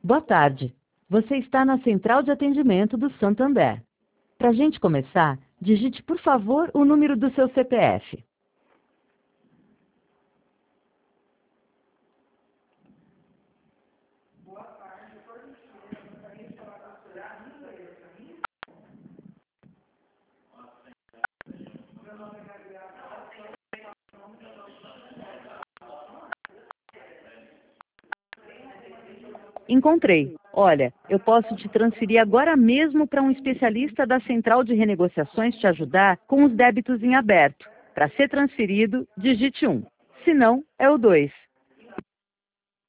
Boa tarde. Você está na central de atendimento do Santander. Para a gente começar, digite, por favor, o número do seu CPF. Encontrei. Olha, eu posso te transferir agora mesmo para um especialista da central de renegociações te ajudar com os débitos em aberto. Para ser transferido, digite 1. Se não, é o 2.